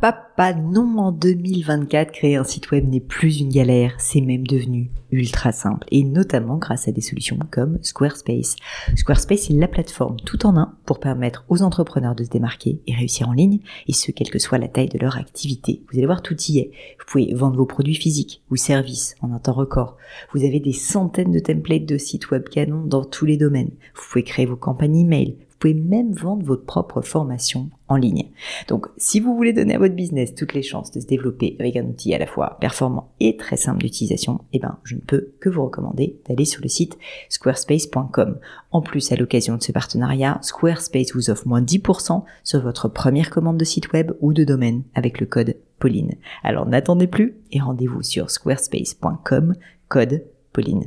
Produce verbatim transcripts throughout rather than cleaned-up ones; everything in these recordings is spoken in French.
papa, non, en deux mille vingt-quatre, créer un site web n'est plus une galère, c'est même devenu ultra simple, et notamment grâce à des solutions comme Squarespace. Squarespace est la plateforme tout en un pour permettre aux entrepreneurs de se démarquer et réussir en ligne, et ce, quelle que soit la taille de leur activité. Vous allez voir, tout y est. Vous pouvez vendre vos produits physiques ou services en un temps record. Vous avez des centaines de templates de sites web canons dans tous les domaines. Vous pouvez créer vos campagnes email. Vous pouvez même vendre votre propre formation en ligne. Donc, si vous voulez donner à votre business toutes les chances de se développer avec un outil à la fois performant et très simple d'utilisation, eh ben, je ne peux que vous recommander d'aller sur le site squarespace point com. En plus, à l'occasion de ce partenariat, Squarespace vous offre moins dix pour cent sur votre première commande de site web ou de domaine avec le code Pauline. Alors, n'attendez plus et rendez-vous sur squarespace point com, code Pauline.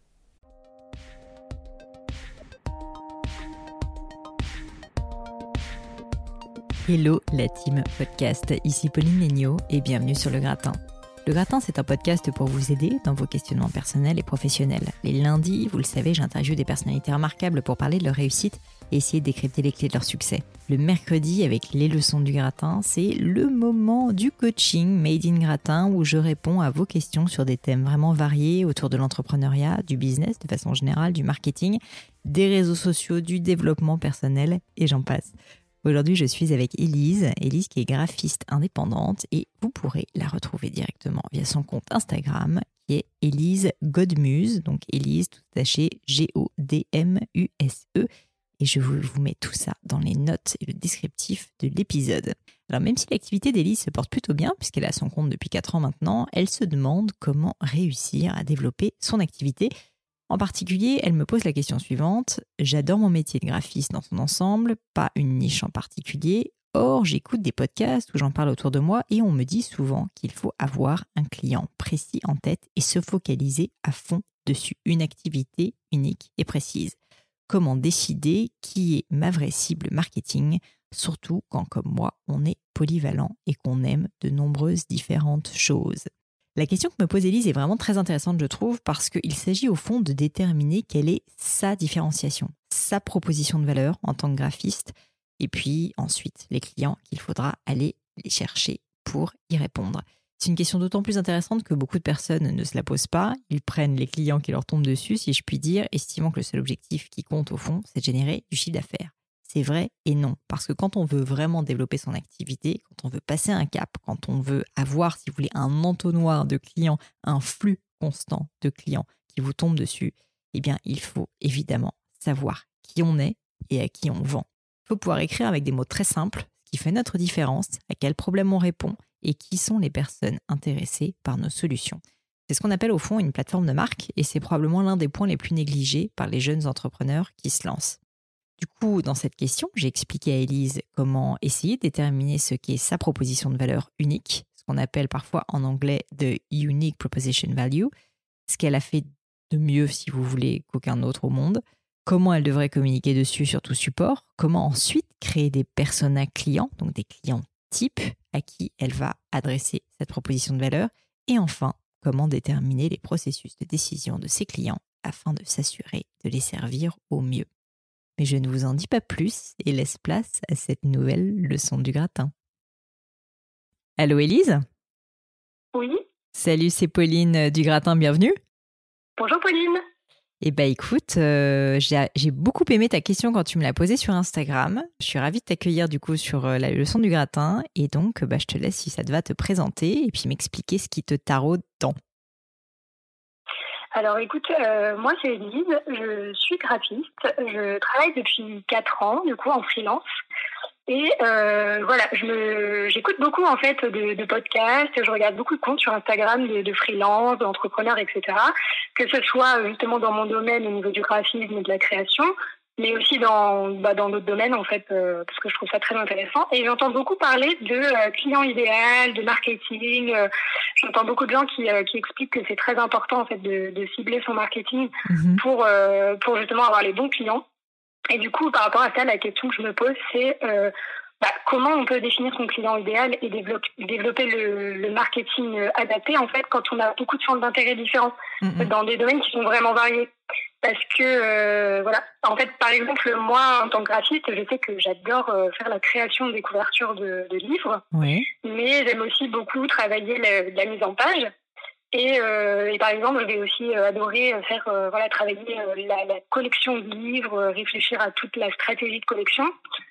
Hello la team podcast, ici Pauline Léniaud et bienvenue sur Le Gratin. Le Gratin, c'est un podcast pour vous aider dans vos questionnements personnels et professionnels. Les lundis, vous le savez, j'interviewe des personnalités remarquables pour parler de leur réussite et essayer de décrypter les clés de leur succès. Le mercredi, avec les leçons du Gratin, c'est le moment du coaching Made in Gratin où je réponds à vos questions sur des thèmes vraiment variés autour de l'entrepreneuriat, du business de façon générale, du marketing, des réseaux sociaux, du développement personnel et j'en passe. Aujourd'hui, je suis avec Élise, Élise qui est graphiste indépendante et vous pourrez la retrouver directement via son compte Instagram qui est Élise Godmuse, donc Élise tout attaché G O D M U S E et je vous, vous mets tout ça dans les notes et le descriptif de l'épisode. Alors même si l'activité d'Élise se porte plutôt bien puisqu'elle a son compte depuis quatre ans maintenant, elle se demande comment réussir à développer son activité. En particulier, elle me pose la question suivante. J'adore mon métier de graphiste dans son ensemble, pas une niche en particulier. Or, j'écoute des podcasts où j'en parle autour de moi et on me dit souvent qu'il faut avoir un client précis en tête et se focaliser à fond dessus, une activité unique et précise. Comment décider qui est ma vraie cible marketing, surtout quand, comme moi, on est polyvalent et qu'on aime de nombreuses différentes choses. La question que me pose Élise est vraiment très intéressante, je trouve, parce qu'il s'agit au fond de déterminer quelle est sa différenciation, sa proposition de valeur en tant que graphiste, et puis ensuite les clients qu'il faudra aller les chercher pour y répondre. C'est une question d'autant plus intéressante que beaucoup de personnes ne se la posent pas. Ils prennent les clients qui leur tombent dessus, si je puis dire, estimant que le seul objectif qui compte au fond, c'est de générer du chiffre d'affaires. C'est vrai et non, parce que quand on veut vraiment développer son activité, quand on veut passer un cap, quand on veut avoir, si vous voulez, un entonnoir de clients, un flux constant de clients qui vous tombent dessus, eh bien, il faut évidemment savoir qui on est et à qui on vend. Il faut pouvoir écrire avec des mots très simples, ce qui fait notre différence, à quel problème on répond et qui sont les personnes intéressées par nos solutions. C'est ce qu'on appelle au fond une plateforme de marque et c'est probablement l'un des points les plus négligés par les jeunes entrepreneurs qui se lancent. Du coup, dans cette question, j'ai expliqué à Élise comment essayer de déterminer ce qu'est sa proposition de valeur unique, ce qu'on appelle parfois en anglais « the unique proposition value », ce qu'elle a fait de mieux, si vous voulez, qu'aucun autre au monde, comment elle devrait communiquer dessus sur tout support, comment ensuite créer des personas clients, donc des clients types à qui elle va adresser cette proposition de valeur, et enfin, comment déterminer les processus de décision de ses clients afin de s'assurer de les servir au mieux. Mais je ne vous en dis pas plus et laisse place à cette nouvelle leçon du gratin. Allô Élise ? Oui. Salut, c'est Pauline du Gratin, bienvenue. Bonjour Pauline. Eh bien écoute, euh, j'ai, j'ai beaucoup aimé ta question quand tu me l'as posée sur Instagram. Je suis ravie de t'accueillir du coup sur la leçon du gratin et donc bah, je te laisse si ça te va te présenter et puis m'expliquer ce qui te taraude tant. Alors écoute, euh, moi c'est Élise, je suis graphiste, je travaille depuis quatre ans du coup en freelance et euh, voilà, je me, j'écoute beaucoup en fait de, de podcasts, je regarde beaucoup de comptes sur Instagram de, de freelance, d'entrepreneurs, et cetera. Que ce soit justement dans mon domaine au niveau du graphisme et de la création, mais aussi dans bah, dans d'autres domaines en fait, euh, parce que je trouve ça très intéressant. Et j'entends beaucoup parler de euh, client idéal, de marketing. Euh, j'entends beaucoup de gens qui euh, qui expliquent que c'est très important en fait de, de cibler son marketing mmh. pour euh, pour justement avoir les bons clients. Et du coup, par rapport à ça, la question que je me pose, c'est euh, bah, comment on peut définir son client idéal et développer, développer le, le marketing adapté en fait quand on a beaucoup de centres d'intérêt différents mmh. dans des domaines qui sont vraiment variés. parce que euh, voilà, en fait, par exemple, moi, en tant que graphiste, je sais que j'adore euh, faire la création des couvertures de, de livres, oui. mais j'aime aussi beaucoup travailler la, la mise en page. Et, euh, et par exemple, je vais aussi euh, adorer faire euh, voilà travailler euh, la, la collection de livres, euh, réfléchir à toute la stratégie de collection.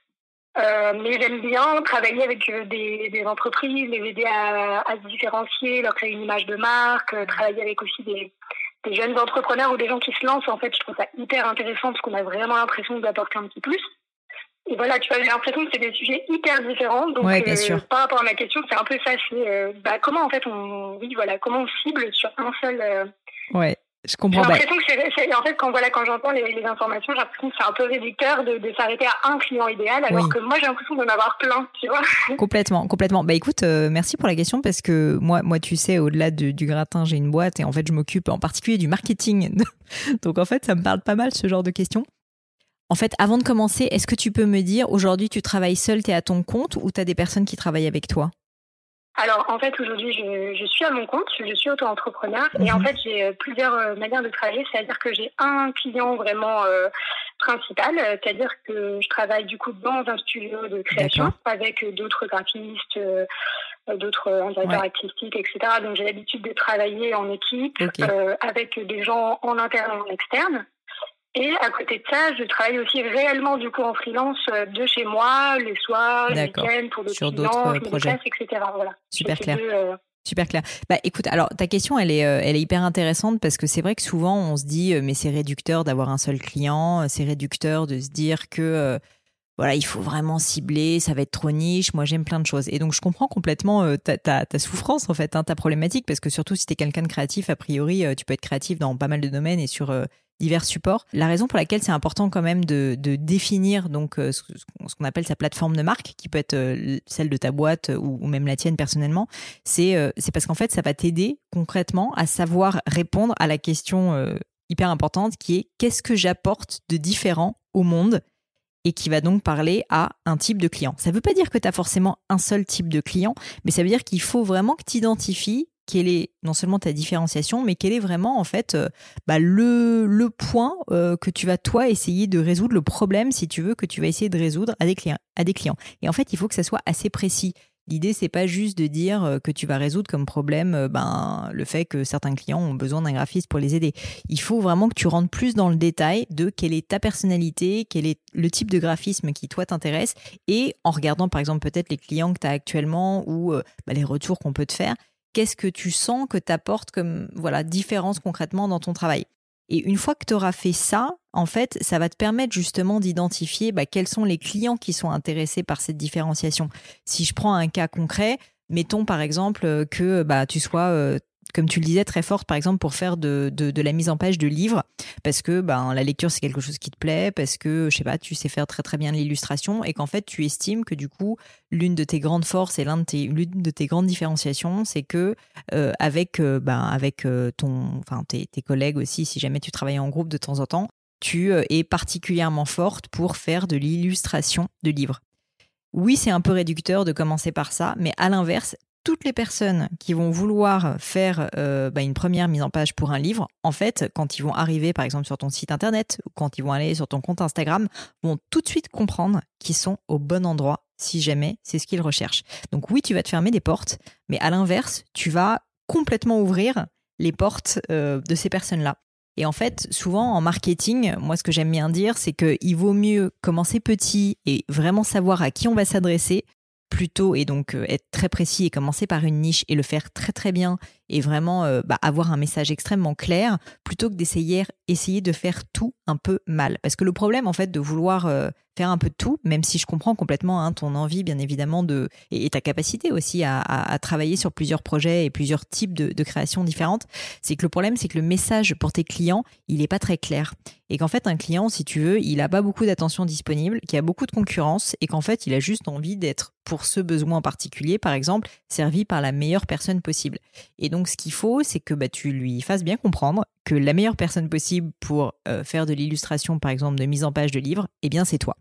Euh, mais j'aime bien travailler avec euh, des, des entreprises, les aider à, à se différencier, leur créer une image de marque, euh, travailler avec aussi des, des jeunes entrepreneurs ou des gens qui se lancent. En fait, je trouve ça hyper intéressant parce qu'on a vraiment l'impression d'apporter un petit plus. Et voilà, tu vois, j'ai l'impression que c'est des sujets hyper différents. Donc, ouais, bien euh, sûr. par rapport à ma question, c'est un peu ça. C'est euh, bah, comment, en fait, on, oui, voilà, comment on cible sur un seul. Euh... Ouais, je comprends. J'ai l'impression bah... que c'est, c'est, en fait, quand, voilà, quand j'entends les, les informations, j'ai l'impression que c'est un peu réducteur de, de s'arrêter à un client idéal, alors oui. que moi, j'ai l'impression d'en avoir plein, tu vois. Complètement, complètement. Bah écoute, euh, merci pour la question parce que moi, moi, tu sais, au-delà de, du gratin, j'ai une boîte et en fait, je m'occupe en particulier du marketing. Donc, en fait, ça me parle pas mal ce genre de questions. En fait, avant de commencer, est-ce que tu peux me dire, aujourd'hui, tu travailles seule, tu es à ton compte ou tu as des personnes qui travaillent avec toi ? Alors, en fait, aujourd'hui, je, je suis à mon compte, je suis auto-entrepreneur mmh. et en fait, j'ai plusieurs euh, manières de travailler. C'est-à-dire que j'ai un client vraiment euh, principal, c'est-à-dire que je travaille du coup dans un studio de création D'accord. avec d'autres graphistes, euh, d'autres directeurs ouais. artistiques, et cetera. Donc, j'ai l'habitude de travailler en équipe okay. euh, avec des gens en interne et en externe. Et à côté de ça, je travaille aussi réellement du coup en freelance de chez moi, les soirs, les week-ends, pour d'autres Sur clients, d'autres je projets. Déplace, et cetera. Voilà. Super clair. Deux, euh... Super clair. Bah écoute, alors ta question, elle est, euh, elle est hyper intéressante parce que c'est vrai que souvent on se dit, euh, mais c'est réducteur d'avoir un seul client, c'est réducteur de se dire que euh, voilà, il faut vraiment cibler, ça va être trop niche. Moi, j'aime plein de choses. Et donc, je comprends complètement euh, ta, ta, ta souffrance, en fait, hein, ta problématique, parce que surtout si tu es quelqu'un de créatif, a priori, euh, tu peux être créatif dans pas mal de domaines et sur euh, divers supports. La raison pour laquelle c'est important quand même de, de définir donc euh, ce, ce qu'on appelle sa plateforme de marque, qui peut être euh, celle de ta boîte ou, ou même la tienne personnellement, c'est, euh, c'est parce qu'en fait, ça va t'aider concrètement à savoir répondre à la question euh, hyper importante qui est qu'est-ce que j'apporte de différent au monde et qui va donc parler à un type de client. Ça ne veut pas dire que tu as forcément un seul type de client, mais ça veut dire qu'il faut vraiment que tu identifies quelle est non seulement ta différenciation, mais quel est vraiment en fait euh, bah, le, le point euh, que tu vas toi essayer de résoudre, le problème si tu veux que tu vas essayer de résoudre à des clients. À des clients. Et en fait, il faut que ça soit assez précis. L'idée, c'est pas juste de dire que tu vas résoudre comme problème ben, le fait que certains clients ont besoin d'un graphiste pour les aider. Il faut vraiment que tu rentres plus dans le détail de quelle est ta personnalité, quel est le type de graphisme qui, toi, t'intéresse et en regardant, par exemple, peut-être les clients que tu as actuellement ou ben, les retours qu'on peut te faire, qu'est-ce que tu sens que tu apportes comme voilà, différence concrètement dans ton travail. Et une fois que tu auras fait ça, en fait, ça va te permettre justement d'identifier bah, quels sont les clients qui sont intéressés par cette différenciation. Si je prends un cas concret, mettons par exemple que bah, tu sois, euh, comme tu le disais, très forte par exemple pour faire de, de, de la mise en page de livres, parce que bah, la lecture c'est quelque chose qui te plaît, parce que je sais pas, tu sais faire très très bien de l'illustration et qu'en fait tu estimes que du coup l'une de tes grandes forces et l'un de tes, l'une de tes grandes différenciations, c'est que euh, avec, euh, bah, avec euh, ton, enfin tes, tes collègues aussi, si jamais tu travailles en groupe de temps en temps, tu euh, es particulièrement forte pour faire de l'illustration de livres. Oui, c'est un peu réducteur de commencer par ça, mais à l'inverse, toutes les personnes qui vont vouloir faire euh, bah, une première mise en page pour un livre, en fait, quand ils vont arriver par exemple sur ton site internet ou quand ils vont aller sur ton compte Instagram, vont tout de suite comprendre qu'ils sont au bon endroit si jamais c'est ce qu'ils recherchent. Donc oui, tu vas te fermer des portes, mais à l'inverse, tu vas complètement ouvrir les portes euh, de ces personnes-là. Et en fait, souvent en marketing, moi ce que j'aime bien dire, c'est qu'il vaut mieux commencer petit et vraiment savoir à qui on va s'adresser plutôt et donc euh, être très précis et commencer par une niche et le faire très très bien et vraiment euh, bah, avoir un message extrêmement clair plutôt que d'essayer essayer de faire tout un peu mal. Parce que le problème en fait de vouloir euh, faire un peu de tout, même si je comprends complètement hein, ton envie bien évidemment de et, et ta capacité aussi à, à, à travailler sur plusieurs projets et plusieurs types de, de créations différentes, c'est que le problème c'est que le message pour tes clients il est pas très clair et qu'en fait un client si tu veux il a pas beaucoup d'attention disponible, qu'il y a beaucoup de concurrence et qu'en fait il a juste envie d'être pour ce besoin en particulier par exemple servi par la meilleure personne possible. Et donc ce qu'il faut c'est que bah, tu lui fasses bien comprendre que la meilleure personne possible pour euh, faire de l'illustration par exemple de mise en page de livres, eh bien c'est toi.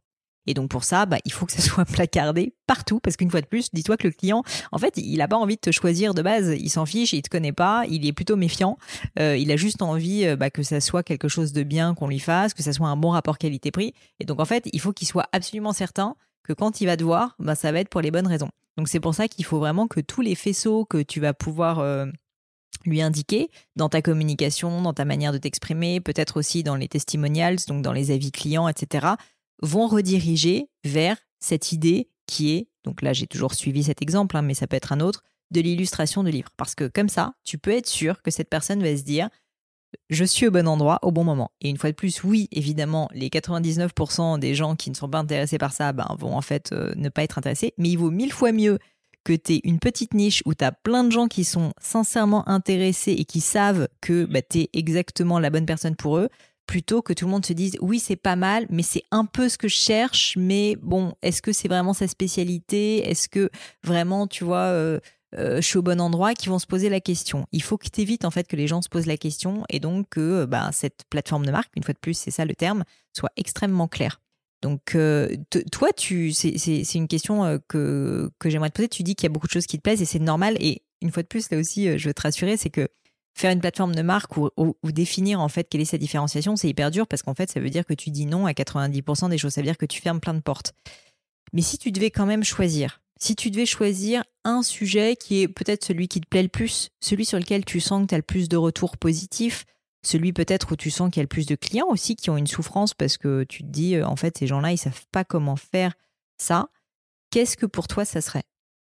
Et donc pour ça, bah, il faut que ça soit placardé partout, parce qu'une fois de plus, dis-toi que le client, en fait, il n'a pas envie de te choisir de base, il s'en fiche, il ne te connaît pas, il est plutôt méfiant, euh, il a juste envie euh, bah, que ça soit quelque chose de bien qu'on lui fasse, que ça soit un bon rapport qualité-prix. Et donc en fait, il faut qu'il soit absolument certain que quand il va te voir, bah, ça va être pour les bonnes raisons. Donc c'est pour ça qu'il faut vraiment que tous les faisceaux que tu vas pouvoir euh, lui indiquer dans ta communication, dans ta manière de t'exprimer, peut-être aussi dans les testimonials, donc dans les avis clients, et cetera, vont rediriger vers cette idée qui est, donc là j'ai toujours suivi cet exemple, hein, mais ça peut être un autre, de l'illustration de livre. Parce que comme ça, tu peux être sûr que cette personne va se dire « je suis au bon endroit, au bon moment ». Et une fois de plus, oui, évidemment, les quatre-vingt-dix-neuf pour cent des gens qui ne sont pas intéressés par ça ben, vont en fait euh, ne pas être intéressés, mais il vaut mille fois mieux que tu aies une petite niche où tu as plein de gens qui sont sincèrement intéressés et qui savent que bah, tu es exactement la bonne personne pour eux, plutôt que tout le monde se dise « oui, c'est pas mal, mais c'est un peu ce que je cherche, mais bon, est-ce que c'est vraiment sa spécialité ? Est-ce que vraiment, tu vois, euh, euh, je suis au bon endroit ?» qui vont se poser la question. Il faut que tu évites en fait que les gens se posent la question et donc que bah, cette plateforme de marque, une fois de plus, c'est ça le terme, soit extrêmement claire. Donc, euh, t- toi, tu, c'est, c'est, c'est une question euh, que, que j'aimerais te poser. Tu dis qu'il y a beaucoup de choses qui te plaisent et c'est normal. Et une fois de plus, là aussi, euh, je veux te rassurer, c'est que faire une plateforme de marque ou, ou, ou définir en fait quelle est sa différenciation, c'est hyper dur parce qu'en fait, ça veut dire que tu dis non à quatre-vingt-dix pour cent des choses. Ça veut dire que tu fermes plein de portes. Mais si tu devais quand même choisir, si tu devais choisir un sujet qui est peut-être celui qui te plaît le plus, celui sur lequel tu sens que tu as le plus de retours positifs, celui peut-être où tu sens qu'il y a le plus de clients aussi qui ont une souffrance parce que tu te dis, en fait, ces gens-là, ils ne savent pas comment faire ça. Qu'est-ce que pour toi, ça serait ?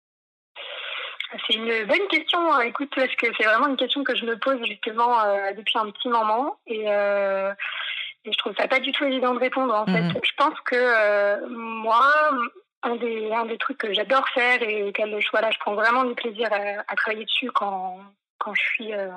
C'est une bonne question, écoute, parce que c'est vraiment une question que je me pose justement euh, depuis un petit moment et, euh, et je trouve ça pas du tout évident de répondre en fait. Mmh. Je pense que euh, moi, un des, un des trucs que j'adore faire et auquel voilà, je prends vraiment du plaisir à, à travailler dessus quand, quand je suis... Euh,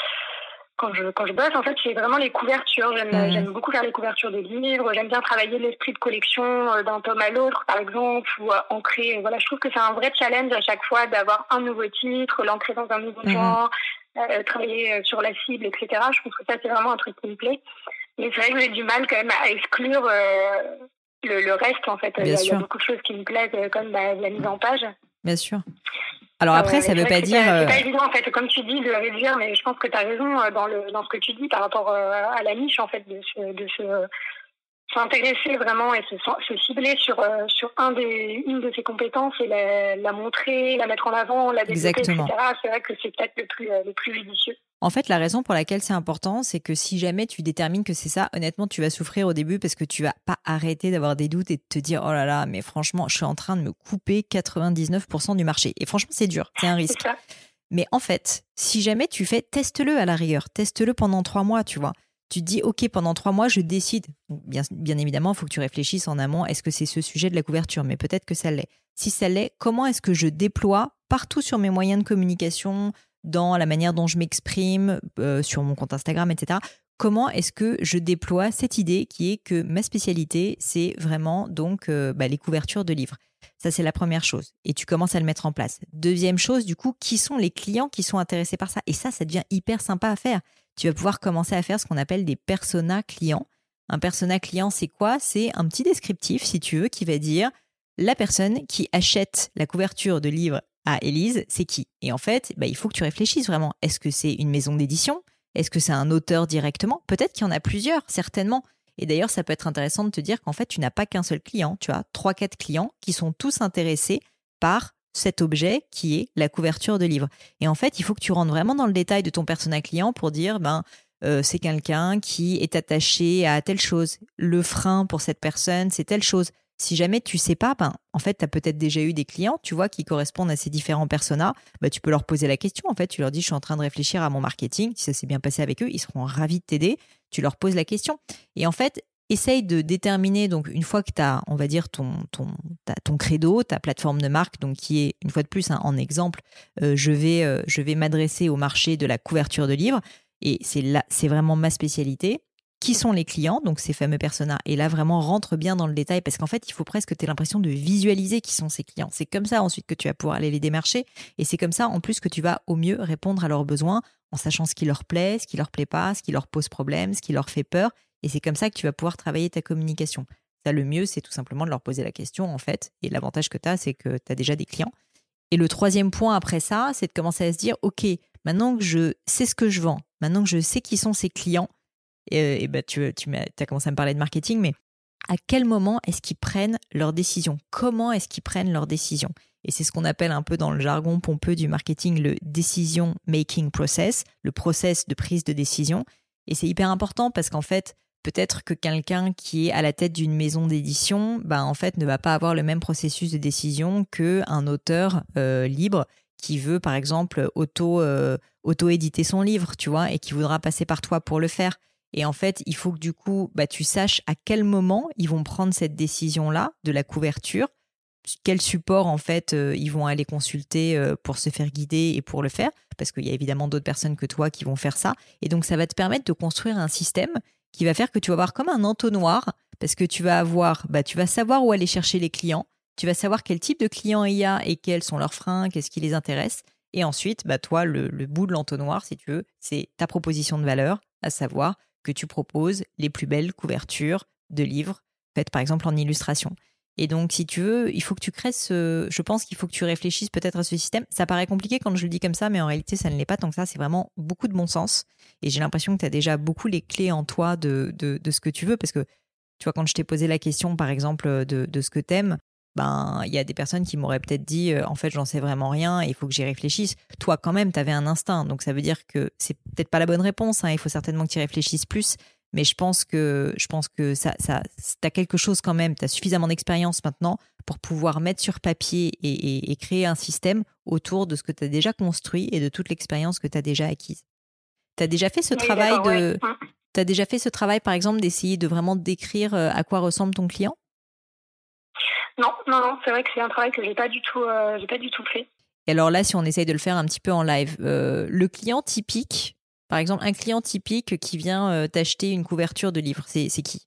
Quand je, quand je bosse, en fait, c'est vraiment les couvertures. J'aime, mmh. j'aime beaucoup faire les couvertures de livres. J'aime bien travailler l'esprit de collection d'un tome à l'autre, par exemple, ou euh, ancrer. Voilà, je trouve que c'est un vrai challenge à chaque fois d'avoir un nouveau titre, l'ancrer dans un nouveau mmh. genre, euh, travailler sur la cible, et cetera. Je trouve que ça, c'est vraiment un truc qui me plaît. Mais c'est vrai que j'ai du mal quand même à exclure euh, le, le reste, en fait. Il y, a, il y a beaucoup de choses qui me plaisent, comme bah, la mise en page. Bien sûr. Alors après, euh, ça ne veut pas dire... C'est pas, c'est pas évident, en fait, comme tu dis, de réduire, mais je pense que tu as raison dans, le, dans ce que tu dis par rapport à la niche, en fait, de se, de se, s'intéresser vraiment et se, se cibler sur, sur un des, une de ses compétences et la, la montrer, la mettre en avant, la développer, Exactement. et cetera. C'est vrai que c'est peut-être le plus, le plus judicieux. En fait, la raison pour laquelle c'est important, c'est que si jamais tu détermines que c'est ça, honnêtement, tu vas souffrir au début parce que tu vas pas arrêter d'avoir des doutes et de te dire « oh là là, mais franchement, je suis en train de me couper quatre-vingt-dix-neuf pour cent du marché. » Et franchement, c'est dur, c'est un risque. C'est ça. Mais en fait, si jamais tu fais, teste-le à la rigueur, teste-le pendant trois mois, tu vois. Tu te dis « ok, pendant trois mois, je décide. » Bien, bien évidemment, il faut que tu réfléchisses en amont. Est-ce que c'est ce sujet de la couverture ? Mais peut-être que ça l'est. Si ça l'est, comment est-ce que je déploie partout sur mes moyens de communication, dans la manière dont je m'exprime, euh, sur mon compte Instagram, et cetera. Comment est-ce que je déploie cette idée qui est que ma spécialité, c'est vraiment donc euh, bah, les couvertures de livres. Ça, c'est la première chose. Et tu commences à le mettre en place. Deuxième chose, du coup, qui sont les clients qui sont intéressés par ça ? Et ça, ça devient hyper sympa à faire. Tu vas pouvoir commencer à faire ce qu'on appelle des personas clients. Un persona client, c'est quoi ? C'est un petit descriptif, si tu veux, qui va dire la personne qui achète la couverture de livre à Élise, c'est qui ? Et en fait, bah, il faut que tu réfléchisses vraiment. Est-ce que c'est une maison d'édition ? Est-ce que c'est un auteur directement ? Peut-être qu'il y en a plusieurs, certainement. Et d'ailleurs, ça peut être intéressant de te dire qu'en fait, tu n'as pas qu'un seul client. Tu as trois, quatre clients qui sont tous intéressés par cet objet qui est la couverture de livre. Et en fait, il faut que tu rentres vraiment dans le détail de ton persona client pour dire, ben, euh, c'est quelqu'un qui est attaché à telle chose. Le frein pour cette personne, c'est telle chose. Si jamais tu sais pas, ben, en fait, tu as peut-être déjà eu des clients, tu vois, qui correspondent à ces différents personas. Ben, tu peux leur poser la question. En fait, tu leur dis, je suis en train de réfléchir à mon marketing. Si ça s'est bien passé avec eux, ils seront ravis de t'aider. Tu leur poses la question. Et en fait, essaye de déterminer, donc, une fois que tu as, on va dire, ton, ton, ta, ton credo, ta plateforme de marque, donc, qui est, une fois de plus, hein, en exemple, euh, je vais, euh, je vais m'adresser au marché de la couverture de livres. Et c'est là, c'est vraiment ma spécialité. Qui sont les clients, donc ces fameux personas. Et là, vraiment, rentre bien dans le détail parce qu'en fait, il faut presque que tu aies l'impression de visualiser qui sont ces clients. C'est comme ça ensuite que tu vas pouvoir aller les démarcher et c'est comme ça en plus que tu vas au mieux répondre à leurs besoins en sachant ce qui leur plaît, ce qui leur plaît pas, ce qui leur pose problème, ce qui leur fait peur et c'est comme ça que tu vas pouvoir travailler ta communication. Ça, le mieux, c'est tout simplement de leur poser la question, en fait. Et l'avantage que tu as, c'est que tu as déjà des clients. Et le troisième point après ça, c'est de commencer à se dire, OK, maintenant que je sais ce que je vends, maintenant que je sais qui sont ces clients, et, et bah, tu, tu as commencé à me parler de marketing, mais à quel moment est-ce qu'ils prennent leurs décisions? Comment est-ce qu'ils prennent leurs décisions? Et c'est ce qu'on appelle un peu dans le jargon pompeux du marketing le decision making process, le process de prise de décision. Et c'est hyper important parce qu'en fait, peut-être que quelqu'un qui est à la tête d'une maison d'édition, bah, en fait, ne va pas avoir le même processus de décision qu'un auteur euh, libre qui veut, par exemple, auto, euh, auto-éditer son livre, tu vois, et qui voudra passer par toi pour le faire. Et en fait, il faut que du coup, bah, tu saches à quel moment ils vont prendre cette décision-là de la couverture, quel support en fait euh, ils vont aller consulter euh, pour se faire guider et pour le faire, parce qu'il y a évidemment d'autres personnes que toi qui vont faire ça. Et donc, ça va te permettre de construire un système qui va faire que tu vas avoir comme un entonnoir, parce que tu vas avoir, bah, tu vas savoir où aller chercher les clients, tu vas savoir quel type de clients il y a et quels sont leurs freins, qu'est-ce qui les intéresse. Et ensuite, bah, toi, le, le bout de l'entonnoir, si tu veux, c'est ta proposition de valeur, à savoir que tu proposes les plus belles couvertures de livres faites par exemple en illustration. Et donc, si tu veux, il faut que tu crées ce... Je pense qu'il faut que tu réfléchisses peut-être à ce système. Ça paraît compliqué quand je le dis comme ça, mais en réalité, ça ne l'est pas tant que ça. C'est vraiment beaucoup de bon sens. Et j'ai l'impression que tu as déjà beaucoup les clés en toi de, de, de ce que tu veux. Parce que, tu vois, quand je t'ai posé la question, par exemple, de, de ce que t'aimes, ben, il y a des personnes qui m'auraient peut-être dit, euh, en fait, j'en sais vraiment rien, il faut que j'y réfléchisse. Toi, quand même, tu avais un instinct. Donc, ça veut dire que c'est peut-être pas la bonne réponse. Hein. Il faut certainement que tu y réfléchisses plus. Mais je pense que, je pense que ça, ça, tu as quelque chose quand même, tu as suffisamment d'expérience maintenant pour pouvoir mettre sur papier et, et, et créer un système autour de ce que tu as déjà construit et de toute l'expérience que tu as déjà acquise. Tu as déjà fait ce oui, travail de... Ouais. Tu as déjà fait ce travail, par exemple, d'essayer de vraiment décrire à quoi ressemble ton client? Non, non, non, c'est vrai que c'est un travail que j'ai pas du tout, euh, j'ai pas du tout fait. Et alors là, si on essaye de le faire un petit peu en live, euh, le client typique, par exemple, un client typique qui vient euh, t'acheter une couverture de livre, c'est, c'est qui?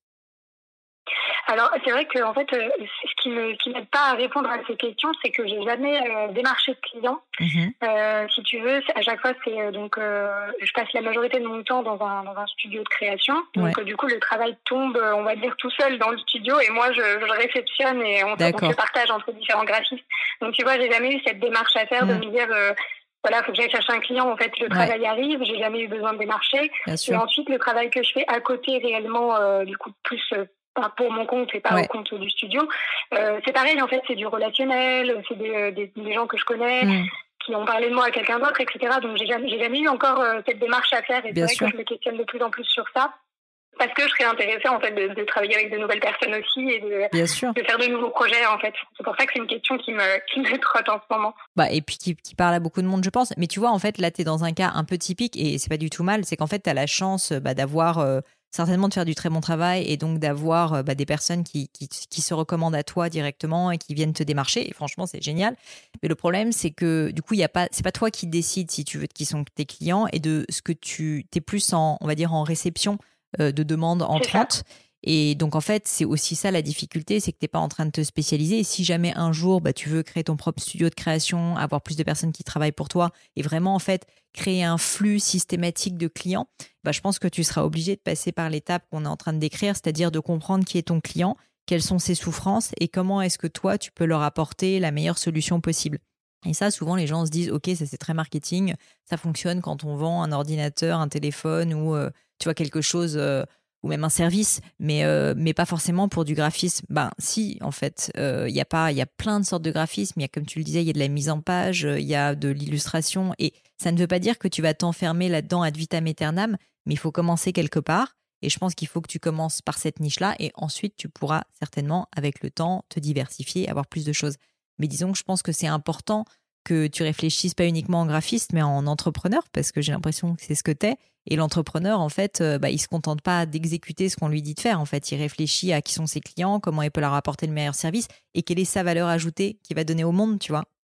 Alors, c'est vrai que en fait, euh, ce qui me, qui m'aide pas à répondre à ces questions, c'est que j'ai jamais euh, démarché de clients. Mmh. Euh, si tu veux, à chaque fois, c'est euh, donc, euh, je passe la majorité de mon temps dans un dans un studio de création. Donc, Ouais. euh, du coup, le travail tombe, on va dire, tout seul dans le studio, et moi, je, je le réceptionne et on, on se partage entre différents graphistes. Donc, tu vois, j'ai jamais eu cette démarche à faire mmh. de me dire. Euh, Voilà, faut que j'aille chercher un client. En fait, le travail ouais. arrive. J'ai jamais eu besoin de démarcher. Et ensuite, le travail que je fais à côté, réellement, euh, du coup, plus euh, pour mon compte et pas ouais. au compte du studio, euh, c'est pareil. En fait, c'est du relationnel. C'est des, des, des gens que je connais mm. qui ont parlé de moi à quelqu'un d'autre, et cetera. Donc, j'ai jamais, j'ai jamais eu encore euh, cette démarche à faire. Et Bien c'est vrai sûr. que je me questionne de plus en plus sur ça. Parce que je serais intéressée en fait de, de travailler avec de nouvelles personnes aussi et de, Bien sûr. de faire de nouveaux projets en fait. C'est pour ça que c'est une question qui me, qui me trotte en ce moment. Bah, et puis qui, qui parle à beaucoup de monde, je pense. Mais tu vois, en fait, là, tu es dans un cas un peu typique et c'est pas du tout mal. C'est qu'en fait, tu as la chance bah, d'avoir euh, certainement de faire du très bon travail et donc d'avoir euh, bah, des personnes qui, qui, qui se recommandent à toi directement et qui viennent te démarcher. Et franchement, c'est génial. Mais le problème, c'est que du coup, il y a pas, c'est pas toi qui décides si tu veux qui sont tes clients et de ce que tu t'es plus en, on va dire, en réception de demandes entrantes. Et donc, en fait, c'est aussi ça la difficulté, c'est que tu n'es pas en train de te spécialiser. Et si jamais un jour, bah, tu veux créer ton propre studio de création, avoir plus de personnes qui travaillent pour toi et vraiment, en fait, créer un flux systématique de clients, bah, je pense que tu seras obligé de passer par l'étape qu'on est en train de décrire, c'est-à-dire de comprendre qui est ton client, quelles sont ses souffrances et comment est-ce que toi, tu peux leur apporter la meilleure solution possible. Et ça, souvent, les gens se disent « Ok, ça c'est très marketing, ça fonctionne quand on vend un ordinateur, un téléphone ou euh, tu vois quelque chose, euh, ou même un service, mais, euh, mais pas forcément pour du graphisme. » Ben si, en fait, il euh, y a pas, il y a plein de sortes de graphismes. Il y a, comme tu le disais, il y a de la mise en page, il y a de l'illustration. Et ça ne veut pas dire que tu vas t'enfermer là-dedans ad vitam aeternam, mais il faut commencer quelque part. Et je pense qu'il faut que tu commences par cette niche-là et ensuite, tu pourras certainement, avec le temps, te diversifier, avoir plus de choses. Mais disons que je pense que c'est important que tu réfléchisses pas uniquement en graphiste, mais en entrepreneur, parce que j'ai l'impression que c'est ce que t'es. Et l'entrepreneur, en fait, euh, bah, il se contente pas d'exécuter ce qu'on lui dit de faire. En fait, il réfléchit à qui sont ses clients, comment il peut leur apporter le meilleur service et quelle est sa valeur ajoutée qu'il va donner au monde, tu vois.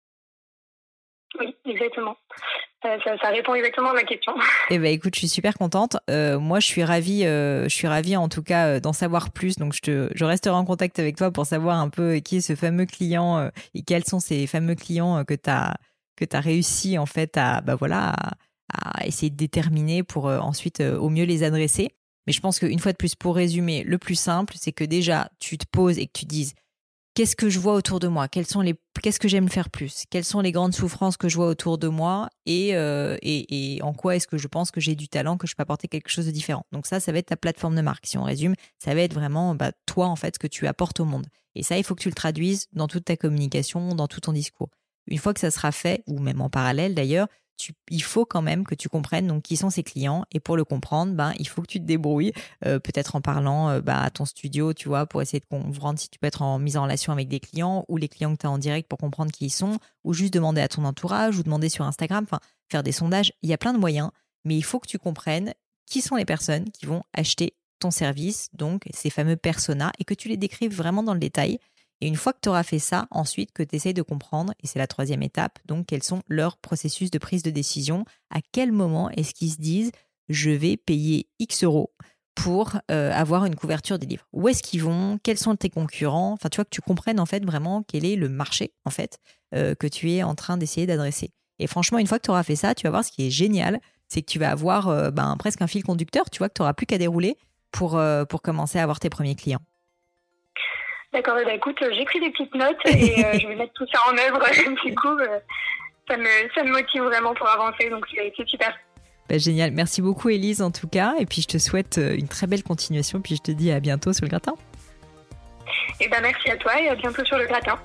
Oui, exactement. Euh, ça, ça répond exactement à ma question. Eh ben, écoute, je suis super contente. Euh, moi, je suis ravie, euh, je suis ravie en tout cas euh, d'en savoir plus. Donc, je te, je resterai en contact avec toi pour savoir un peu qui est ce fameux client euh, et quels sont ces fameux clients euh, que t'as, que t'as réussi en fait à, bah voilà, à, à essayer de déterminer pour euh, ensuite euh, au mieux les adresser. Mais je pense qu'une fois de plus, pour résumer, le plus simple, c'est que déjà, tu te poses et que tu dises qu'est-ce que je vois autour de moi ? Quels sont les, qu'est-ce que j'aime faire plus ? Quelles sont les grandes souffrances que je vois autour de moi et, euh, et, et en quoi est-ce que je pense que j'ai du talent, que je peux apporter quelque chose de différent ? Donc ça, ça va être ta plateforme de marque. Si on résume, ça va être vraiment bah, toi, en fait, ce que tu apportes au monde. Et ça, il faut que tu le traduises dans toute ta communication, dans tout ton discours. Une fois que ça sera fait, ou même en parallèle d'ailleurs, Tu, il faut quand même que tu comprennes donc qui sont ces clients et pour le comprendre, ben, il faut que tu te débrouilles, euh, peut-être en parlant euh, bah, à ton studio, tu vois, pour essayer de comprendre si tu peux être en mise en relation avec des clients ou les clients que tu as en direct pour comprendre qui ils sont ou juste demander à ton entourage ou demander sur Instagram, enfin faire des sondages. Il y a plein de moyens, mais il faut que tu comprennes qui sont les personnes qui vont acheter ton service, donc ces fameux personas, et que tu les décrives vraiment dans le détail. Et une fois que tu auras fait ça, ensuite que tu essayes de comprendre, et c'est la troisième étape, donc quels sont leurs processus de prise de décision, à quel moment est-ce qu'ils se disent « je vais payer X euros pour euh, avoir une couverture des livres ». Où est-ce qu'ils vont ? Quels sont tes concurrents ? Enfin, tu vois, que tu comprennes en fait vraiment quel est le marché en fait euh, que tu es en train d'essayer d'adresser. Et franchement, une fois que tu auras fait ça, tu vas voir ce qui est génial, c'est que tu vas avoir euh, ben, presque un fil conducteur, tu vois, que tu n'auras plus qu'à dérouler pour, euh, pour commencer à avoir tes premiers clients. D'accord, bah écoute, j'écris des petites notes et euh, je vais mettre tout ça en œuvre. Du coup, euh, ça, me, ça me motive vraiment pour avancer, donc c'est, c'est super. Bah, génial, merci beaucoup Élise en tout cas, et puis je te souhaite une très belle continuation, puis je te dis à bientôt sur le gratin. Et ben merci à toi et à bientôt sur le gratin.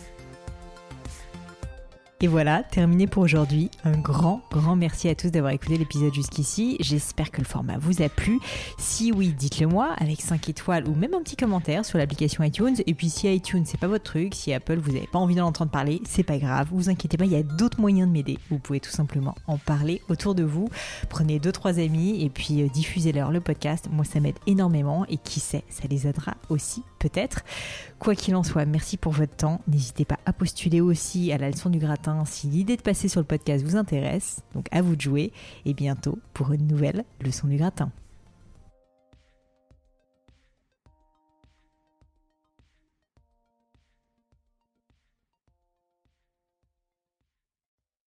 Et voilà, terminé pour aujourd'hui. Un grand, grand merci à tous d'avoir écouté l'épisode jusqu'ici. J'espère que le format vous a plu. Si oui, dites-le moi avec cinq étoiles ou même un petit commentaire sur l'application iTunes. Et puis si iTunes, c'est pas votre truc, si Apple, vous n'avez pas envie d'en entendre parler, c'est pas grave. Vous inquiétez pas, il y a d'autres moyens de m'aider. Vous pouvez tout simplement en parler autour de vous. Prenez deux, trois amis et puis euh, diffusez-leur le podcast. Moi, ça m'aide énormément et qui sait, ça les aidera aussi, peut-être. Quoi qu'il en soit, merci pour votre temps. N'hésitez pas à postuler aussi à la leçon du gratin si l'idée de passer sur le podcast vous intéresse. Donc à vous de jouer et bientôt pour une nouvelle leçon du gratin.